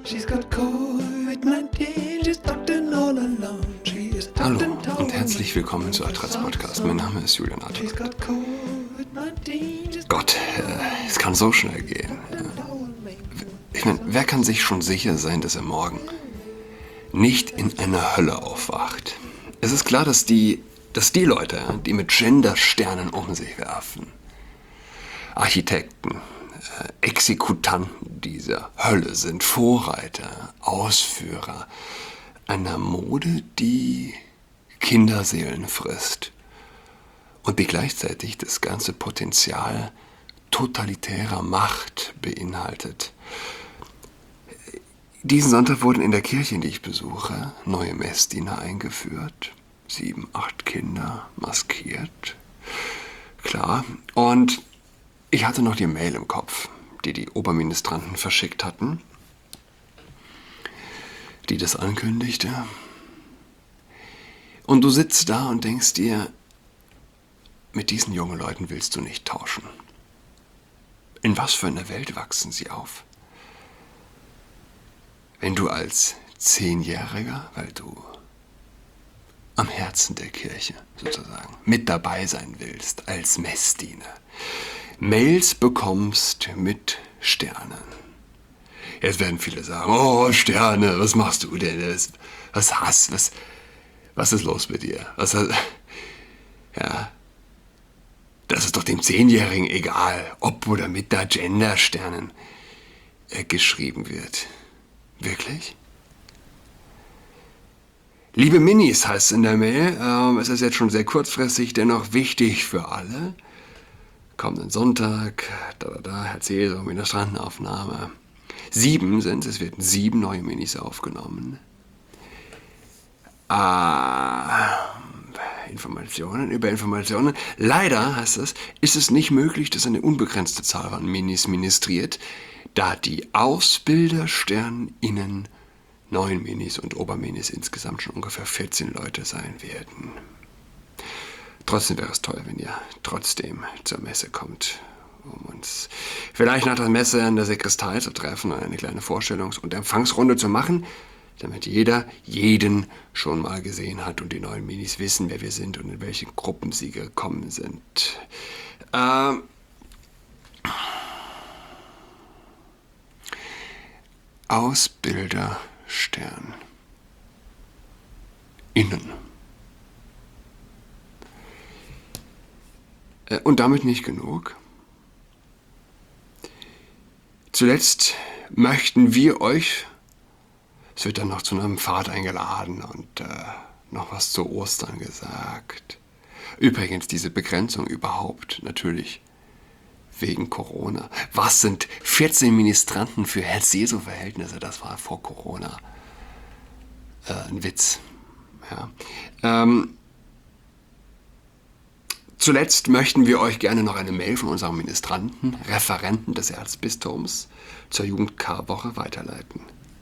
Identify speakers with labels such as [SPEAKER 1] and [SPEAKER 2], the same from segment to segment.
[SPEAKER 1] Hallo und herzlich willkommen zu Adrats Podcast. Mein Name ist Julian Adrat. Gott, es kann so schnell gehen. Ich meine, wer kann sich schon sicher sein, dass er morgen nicht in einer Hölle aufwacht? Es ist klar, dass die Leute, die mit Gendersternen um sich werfen, Architekten, Exekutanten dieser Hölle sind Vorreiter, Ausführer einer Mode, die Kinderseelen frisst und die gleichzeitig das ganze Potenzial totalitärer Macht beinhaltet. Diesen Sonntag wurden in der Kirche, die ich besuche, neue Messdiener eingeführt. 7, 8 Kinder maskiert. Klar. Und ich hatte noch die Mail im Kopf, die Oberministranten verschickt hatten, die das ankündigte. Und du sitzt da und denkst dir, mit diesen jungen Leuten willst du nicht tauschen. In was für einer Welt wachsen sie auf? Wenn du als 10-Jähriger, weil du am Herzen der Kirche sozusagen mit dabei sein willst, als Messdiener, Mails bekommst mit Sternen. Jetzt werden viele sagen, oh Sterne, was machst du denn? Was ist los mit dir? Ja, das ist doch dem 10-Jährigen egal, ob oder mit da Gendersternen geschrieben wird. Wirklich? Liebe Minis heißt es in der Mail, es ist jetzt schon sehr kurzfristig, dennoch wichtig für alle. Kommenden Sonntag, Herr Cäsar, Ministrantenaufnahme. 7 sind es, werden 7 neue Minis aufgenommen. Informationen über Informationen. Leider, heißt es, ist es nicht möglich, dass eine unbegrenzte Zahl von Minis ministriert, da die AusbildersternInnen 9 Minis und Oberminis insgesamt schon ungefähr 14 Leute sein werden. Trotzdem wäre es toll, wenn ihr trotzdem zur Messe kommt, um uns vielleicht nach der Messe in der Sakristei zu treffen und eine kleine Vorstellungs- und Empfangsrunde zu machen, damit jeder jeden schon mal gesehen hat und die neuen Minis wissen, wer wir sind und in welche Gruppen sie gekommen sind. Ausbilderstern. Innen. Und damit nicht genug. Zuletzt möchten wir euch, es wird dann noch zu einem Pfad eingeladen und noch was zu Ostern gesagt. Übrigens diese Begrenzung überhaupt, natürlich wegen Corona. Was sind 14 Ministranten für Herz-Jesu-Verhältnisse? Das war vor Corona ein Witz. Ja. Zuletzt möchten wir euch gerne noch eine Mail von unserem Ministranten, Referenten des Erzbistums zur Jugend-K-Woche weiterleiten.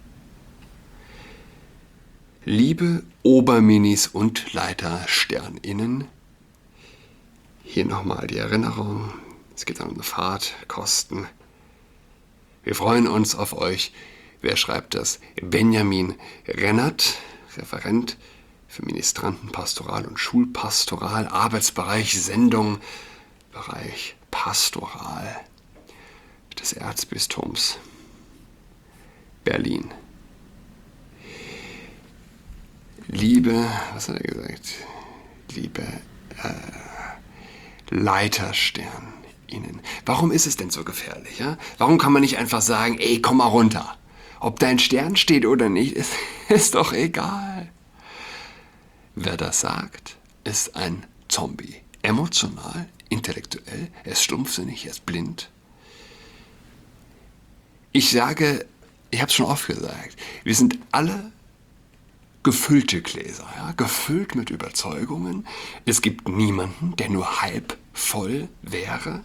[SPEAKER 1] Liebe Oberminis und LeitersternInnen, hier nochmal die Erinnerung, es geht dann um eine Fahrt, Kosten. Wir freuen uns auf euch. Wer schreibt das? Benjamin Rennert, Referent für Ministranten, Pastoral und Schulpastoral, Arbeitsbereich Sendung, Bereich Pastoral des Erzbistums Berlin. Liebe, was hat er gesagt? Liebe LeitersternInnen. Warum ist es denn so gefährlich? Ja? Warum kann man nicht einfach sagen, ey, komm mal runter. Ob dein Stern steht oder nicht, ist doch egal. Wer das sagt, ist ein Zombie. Emotional, intellektuell, er ist stumpfsinnig, er ist blind. Ich sage, ich habe es schon oft gesagt, wir sind alle gefüllte Gläser, ja? Gefüllt mit Überzeugungen. Es gibt niemanden, der nur halb voll wäre.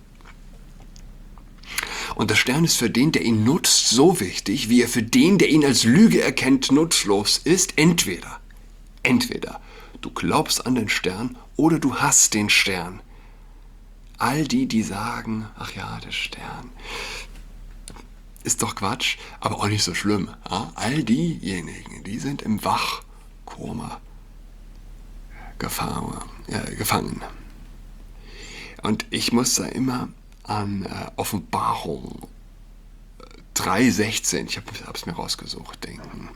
[SPEAKER 1] Und der Stern ist für den, der ihn nutzt, so wichtig, wie er für den, der ihn als Lüge erkennt, nutzlos ist. Entweder du glaubst an den Stern oder du hasst den Stern. All die sagen, ach ja, der Stern. ist doch Quatsch, aber auch nicht so schlimm. Ja? All diejenigen, die sind im Wachkoma gefangen. Und ich muss da immer an Offenbarung 3,16, ich habe es mir rausgesucht, denken.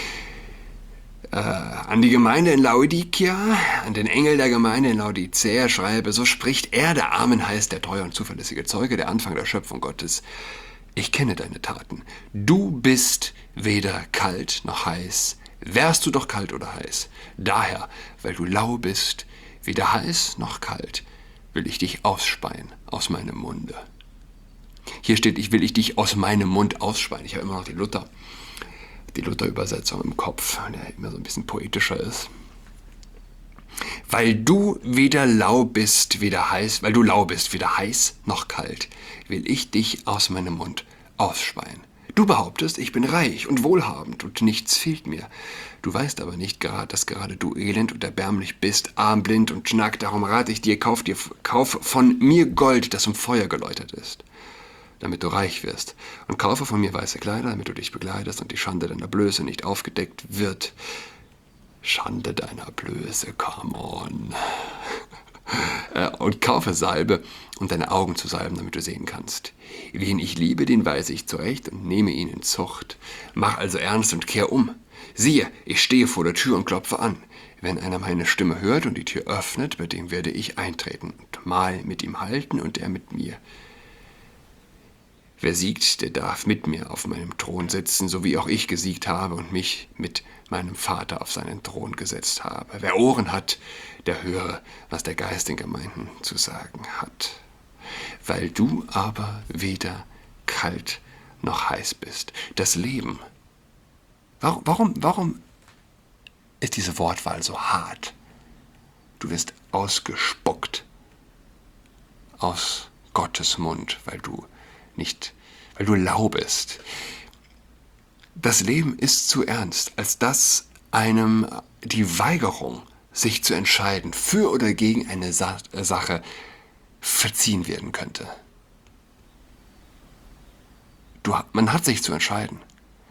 [SPEAKER 1] An die Gemeinde in Laodicea, an den Engel der Gemeinde in Laodicea schreibe, so spricht er, der Amen heißt, der treue und zuverlässige Zeuge, der Anfang der Schöpfung Gottes. Ich kenne deine Taten. Du bist weder kalt noch heiß. Wärst du doch kalt oder heiß. Daher, weil du lau bist, weder heiß noch kalt, will ich dich ausspeien aus meinem Munde. Hier steht, will ich dich aus meinem Mund ausspeien. Ich habe immer noch die Luther-Übersetzung im Kopf, der immer so ein bisschen poetischer ist. Weil du weder lau bist, weder heiß noch kalt, will ich dich aus meinem Mund ausspeien. Du behauptest, ich bin reich und wohlhabend und nichts fehlt mir. Du weißt aber nicht, dass gerade du elend und erbärmlich bist, arm, blind und schnack. Darum rate ich dir, kauf von mir Gold, das im Feuer geläutert ist, damit du reich wirst. Und kaufe von mir weiße Kleider, damit du dich bekleidest und die Schande deiner Blöße nicht aufgedeckt wird. Schande deiner Blöße, come on. Und kaufe Salbe, um deine Augen zu salben, damit du sehen kannst. Wen ich liebe, den weise ich zurecht und nehme ihn in Zucht. Mach also ernst und kehr um. Siehe, ich stehe vor der Tür und klopfe an. Wenn einer meine Stimme hört und die Tür öffnet, bei dem werde ich eintreten und Mahl mit ihm halten und er mit mir. Wer siegt, der darf mit mir auf meinem Thron sitzen, so wie auch ich gesiegt habe und mich mit meinem Vater auf seinen Thron gesetzt habe. Wer Ohren hat, der höre, was der Geist den Gemeinden zu sagen hat. Weil du aber weder kalt noch heiß bist. Das Leben. Warum ist diese Wortwahl so hart? Du wirst ausgespuckt aus Gottes Mund, weil du lau bist. Das Leben ist zu ernst, als dass einem die Weigerung, sich zu entscheiden, für oder gegen eine Sache verziehen werden könnte. Man hat sich zu entscheiden.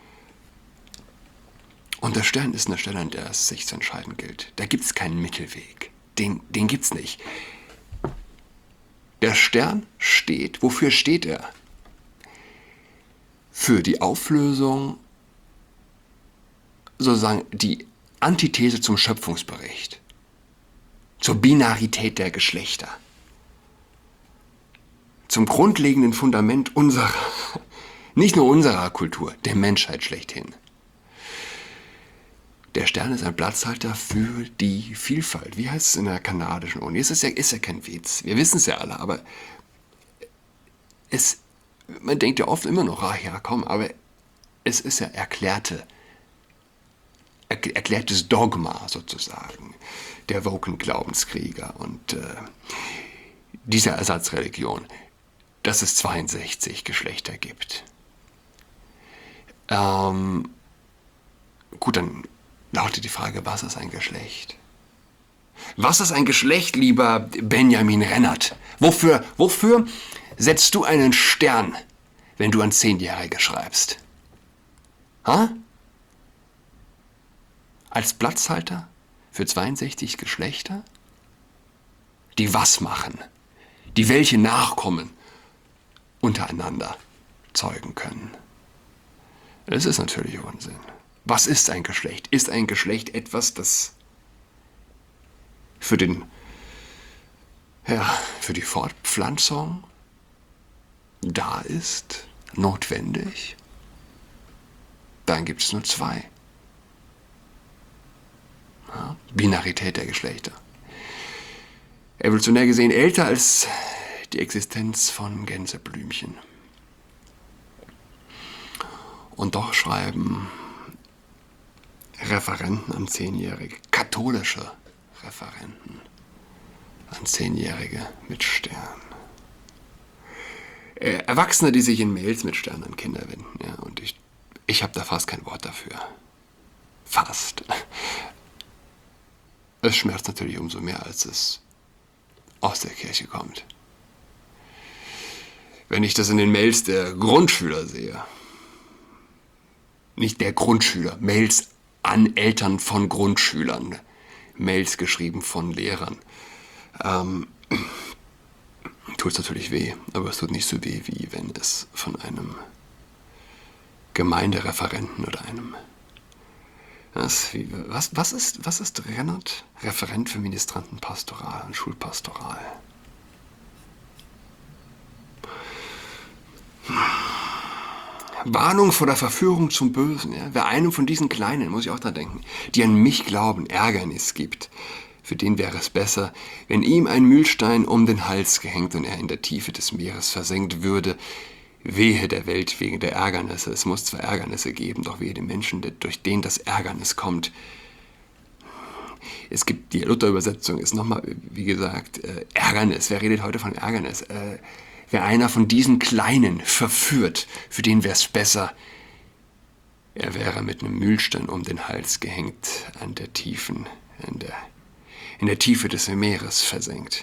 [SPEAKER 1] Und der Stern ist eine Stelle, an der es sich zu entscheiden gilt. Da gibt es keinen Mittelweg. Den gibt es nicht. Der Stern steht. Wofür steht er? Für die Auflösung, sozusagen die Antithese zum Schöpfungsbericht, zur Binarität der Geschlechter, zum grundlegenden Fundament unserer, nicht nur unserer Kultur, der Menschheit schlechthin. Der Stern ist ein Platzhalter für die Vielfalt. Wie heißt es in der kanadischen Uni? Ist ja kein Witz. Wir wissen es ja alle, aber man denkt ja oft immer noch, ja komm, aber es ist ja erklärtes Dogma sozusagen der woken Glaubenskrieger und dieser Ersatzreligion, dass es 62 Geschlechter gibt. Gut, dann lautet die Frage, was ist ein Geschlecht? Was ist ein Geschlecht, lieber Benjamin Rennert? Wofür setzt du einen Stern, wenn du an 10-Jährige schreibst? Ha? Als Platzhalter für 62 Geschlechter? Die was machen? Die welche Nachkommen untereinander zeugen können? Das ist natürlich Unsinn. Was ist ein Geschlecht? Ist ein Geschlecht etwas, das für die Fortpflanzung da ist, notwendig? Dann gibt es nur zwei. Ja, Binarität der Geschlechter. Evolutionär gesehen älter als die Existenz von Gänseblümchen. Und doch schreiben Referenten an 10-Jährige, katholische Referenten an 10-Jährige mit Stern. Erwachsene, die sich in Mails mit Sternen an Kinder wenden. Ja, und ich habe da fast kein Wort dafür. Fast. Es schmerzt natürlich umso mehr, als es aus der Kirche kommt. Wenn ich das in den Mails der Grundschüler sehe, nicht der Grundschüler, Mails an Eltern von Grundschülern, Mails geschrieben von Lehrern. Tut es natürlich weh, aber es tut nicht so weh, wie wenn es von einem Gemeindereferenten oder einem... Was ist Rennert? Referent für Ministrantenpastoral und Schulpastoral. Warnung vor der Verführung zum Bösen. Ja? Wer einem von diesen Kleinen, muss ich auch dran denken, die an mich glauben, Ärgernis gibt, für den wäre es besser, wenn ihm ein Mühlstein um den Hals gehängt und er in der Tiefe des Meeres versenkt würde. Wehe der Welt wegen der Ärgernisse. Es muss zwar Ärgernisse geben, doch wehe dem Menschen, durch den das Ärgernis kommt. Es gibt, die Luther-Übersetzung ist nochmal, wie gesagt, Ärgernis. Wer redet heute von Ärgernis? Wer einer von diesen Kleinen verführt, für den wäre es besser, er wäre mit einem Mühlstein um den Hals gehängt, in der Tiefe des Meeres versenkt.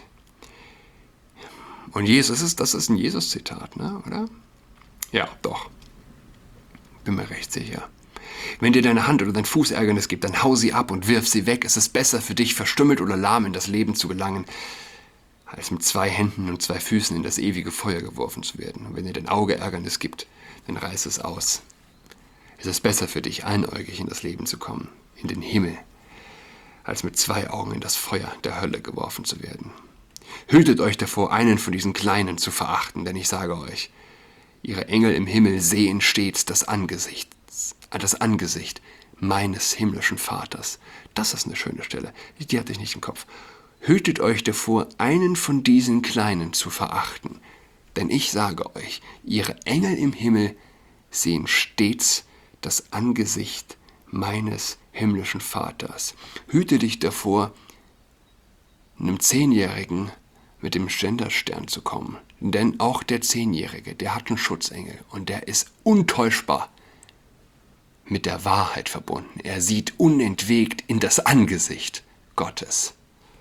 [SPEAKER 1] Und Jesus, das ist ein Jesus-Zitat, ne, oder? Ja, doch. Bin mir recht sicher. Wenn dir deine Hand oder dein Fuß Ärgernis gibt, dann hau sie ab und wirf sie weg. Es ist besser für dich, verstümmelt oder lahm in das Leben zu gelangen, als mit 2 Händen und 2 Füßen in das ewige Feuer geworfen zu werden. Und wenn dir dein Auge Ärgernis gibt, dann reiß es aus. Es ist besser für dich, einäugig in das Leben zu kommen, in den Himmel, als mit 2 Augen in das Feuer der Hölle geworfen zu werden. Hütet euch davor, einen von diesen Kleinen zu verachten, denn ich sage euch, ihre Engel im Himmel sehen stets das Angesicht meines himmlischen Vaters. Das ist eine schöne Stelle, die hatte ich nicht im Kopf. Hütet euch davor, einen von diesen Kleinen zu verachten, denn ich sage euch, ihre Engel im Himmel sehen stets das Angesicht meines himmlischen Vaters. Hüte dich davor, einem 10-Jährigen mit dem Genderstern zu kommen. Denn auch der 10-Jährige, der hat einen Schutzengel und der ist untäuschbar mit der Wahrheit verbunden. Er sieht unentwegt in das Angesicht Gottes.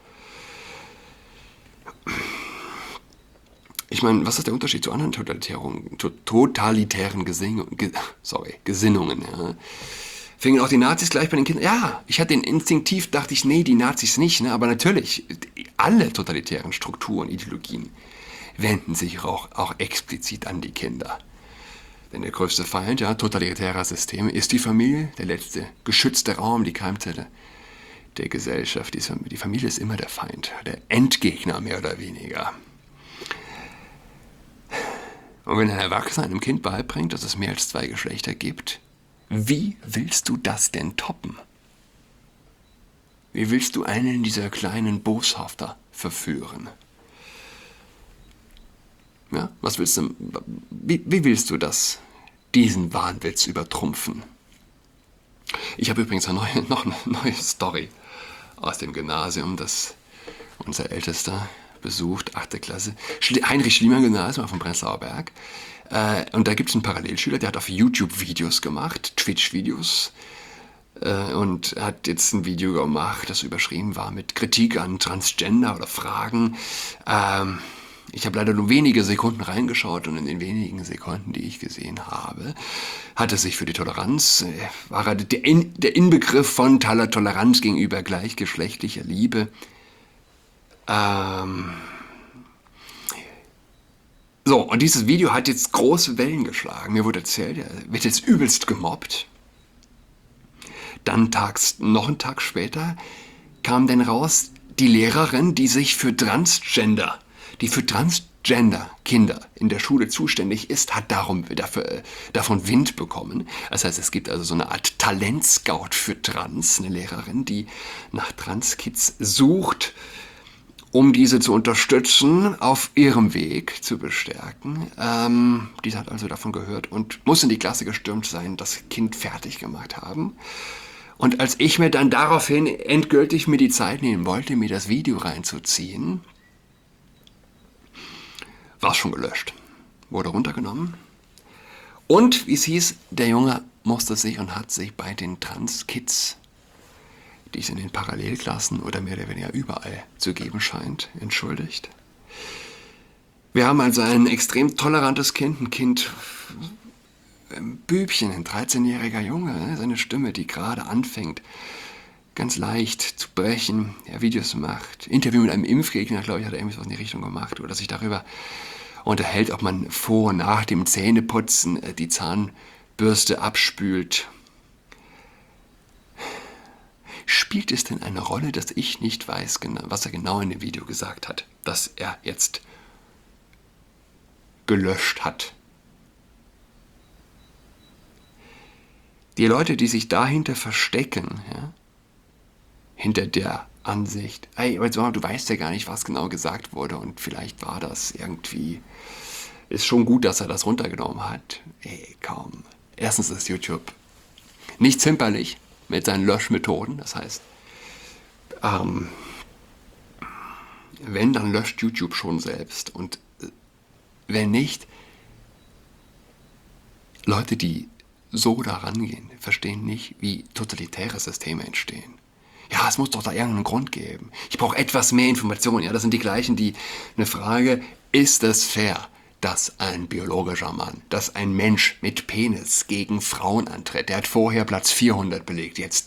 [SPEAKER 1] Ich meine, was ist der Unterschied zu anderen totalitären Gesinnungen? Ja? Fingen auch die Nazis gleich bei den Kindern? Ja, ich hatte instinktiv, dachte ich, nee, die Nazis nicht. Ne? Aber natürlich, alle totalitären Strukturen, Ideologien wenden sich auch explizit an die Kinder. Denn der größte Feind totalitärer Systeme ist die Familie, der letzte geschützte Raum, die Keimzelle der Gesellschaft. Die Familie ist immer der Feind, der Endgegner mehr oder weniger. Und wenn ein Erwachsener einem Kind beibringt, dass es mehr als 2 Geschlechter gibt, wie willst du das denn toppen? Wie willst du einen dieser kleinen Boshafter verführen? Ja, was willst du? Wie willst du diesen Wahnwitz übertrumpfen? Ich habe übrigens noch eine neue Story aus dem Gymnasium, das unser Ältester besucht, 8. Klasse. Heinrich-Schliemann-Gymnasium vom Prenzlauer Berg. Und da gibt es einen Parallelschüler, der hat auf YouTube Videos gemacht, Twitch-Videos, und hat jetzt ein Video gemacht, das überschrieben war mit Kritik an Transgender oder Fragen. Ich habe leider nur wenige Sekunden reingeschaut und in den wenigen Sekunden, die ich gesehen habe, hat es sich für die Toleranz, war er der Inbegriff von Toleranz gegenüber gleichgeschlechtlicher Liebe. So, und dieses Video hat jetzt große Wellen geschlagen. Mir wurde erzählt, er wird jetzt übelst gemobbt. Dann noch einen Tag später kam dann raus, die Lehrerin, die für Transgender Kinder in der Schule zuständig ist, hat davon Wind bekommen. Das heißt, es gibt also so eine Art Talentscout für Trans, eine Lehrerin, die nach Trans-Kids sucht, um diese zu unterstützen, auf ihrem Weg zu bestärken. Diese hat also davon gehört und muss in die Klasse gestürmt sein, das Kind fertig gemacht haben. Und als ich mir dann daraufhin endgültig mir die Zeit nehmen wollte, mir das Video reinzuziehen, war es schon gelöscht. Wurde runtergenommen. Und, wie es hieß, der Junge musste sich und hat sich bei den Trans-Kids, die es in den Parallelklassen oder mehr oder weniger überall zu geben scheint, entschuldigt. Wir haben also ein extrem tolerantes Kind, ein Kind, Bübchen, ein 13-jähriger Junge, ne? Seine Stimme, die gerade anfängt, ganz leicht zu brechen, der Videos macht. Interview mit einem Impfgegner, glaube ich, hat er irgendwie was in die Richtung gemacht. Oder sich darüber unterhält, ob man vor und nach dem Zähneputzen die Zahnbürste abspült. Spielt es denn eine Rolle, dass ich nicht weiß, was er genau in dem Video gesagt hat, dass er jetzt gelöscht hat? Die Leute, die sich dahinter verstecken, ja, hinter der Ansicht, hey, du weißt ja gar nicht, was genau gesagt wurde und vielleicht war das irgendwie, ist schon gut, dass er das runtergenommen hat. Ey, kaum. Erstens ist YouTube nicht zimperlich mit seinen Löschmethoden, das heißt, wenn, dann löscht YouTube schon selbst und wenn nicht, Leute, die so da rangehen, verstehen nicht, wie totalitäre Systeme entstehen. Ja, es muss doch da irgendeinen Grund geben. Ich brauche etwas mehr Informationen. Ja, das sind die gleichen, die eine Frage, ist es fair, dass ein biologischer Mann, dass ein Mensch mit Penis gegen Frauen antritt? Der hat vorher Platz 400 belegt, jetzt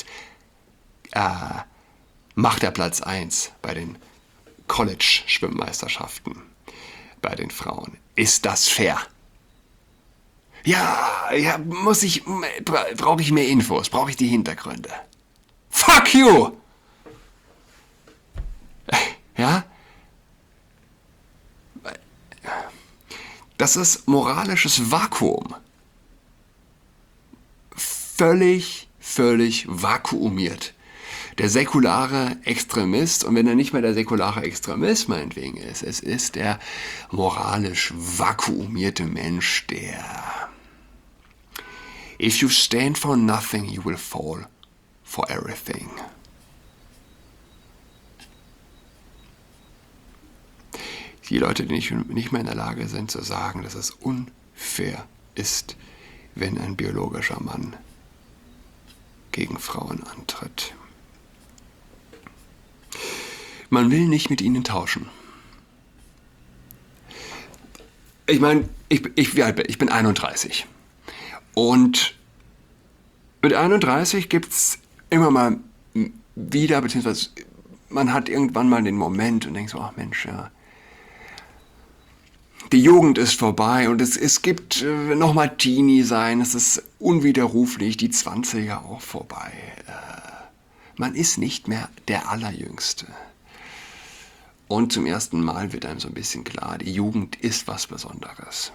[SPEAKER 1] macht er Platz 1 bei den College-Schwimmmeisterschaften bei den Frauen. Ist das fair? Ja, brauche ich mehr Infos, brauche ich die Hintergründe. Fuck you! Ja? Das ist moralisches Vakuum. Völlig vakuumiert. Der säkulare Extremist, und wenn er nicht mehr der säkulare Extremist meinetwegen ist, es ist der moralisch vakuumierte Mensch, der if you stand for nothing, you will fall for everything. Die Leute, die nicht mehr in der Lage sind zu sagen, dass es unfair ist, wenn ein biologischer Mann gegen Frauen antritt. Man will nicht mit ihnen tauschen. Ich meine, ich bin 31. Und mit 31 gibt es immer mal wieder, beziehungsweise man hat irgendwann mal den Moment und denkt so, ach Mensch, ja, die Jugend ist vorbei und es gibt nochmal Teenie sein, es ist unwiderruflich, die 20er auch vorbei. Man ist nicht mehr der Allerjüngste. Und zum ersten Mal wird einem so ein bisschen klar, die Jugend ist was Besonderes.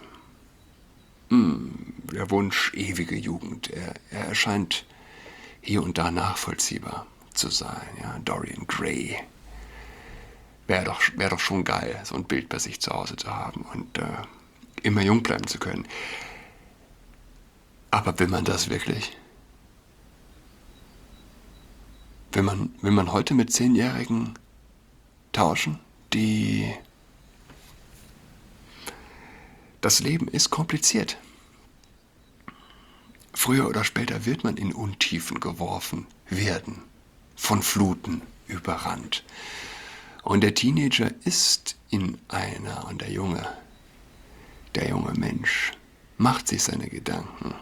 [SPEAKER 1] Der Wunsch ewige Jugend, er erscheint hier und da nachvollziehbar zu sein. Ja, Dorian Gray. Wäre doch schon geil, so ein Bild bei sich zu Hause zu haben und immer jung bleiben zu können. Aber will man das wirklich? Will man heute mit 10-Jährigen tauschen? Das Leben ist kompliziert. Früher oder später wird man in Untiefen geworfen werden, von Fluten überrannt. Und der Teenager ist in einer, und der junge Mensch macht sich seine Gedanken.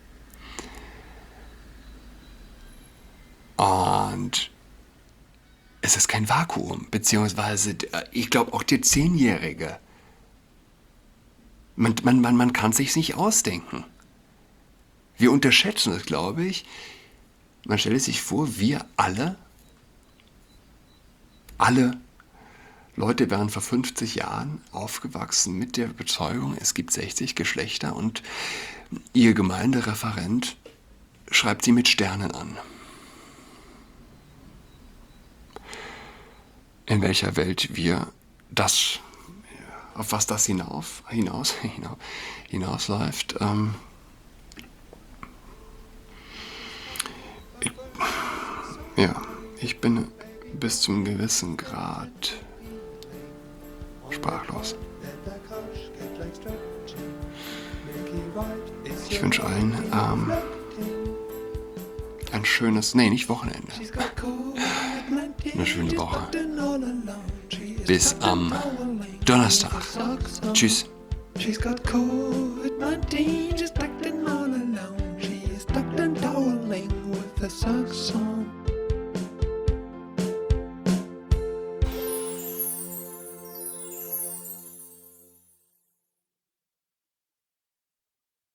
[SPEAKER 1] Und es ist kein Vakuum, beziehungsweise ich glaube auch der 10-Jährige, man kann es sich nicht ausdenken. Wir unterschätzen es, glaube ich. Man stellt sich vor, wir alle Leute wären vor 50 Jahren aufgewachsen mit der Überzeugung, es gibt 60 Geschlechter und ihr Gemeindereferent schreibt sie mit Sternen an. In welcher Welt wir das, auf was das hinausläuft, ich bin bis zum gewissen Grad sprachlos. Ich wünsche allen ein schönes, nicht Wochenende, eine schöne Woche. Bis am Donnerstag. Tschüss. She's got COVID-19, she's acting all alone.
[SPEAKER 2] the saxophone.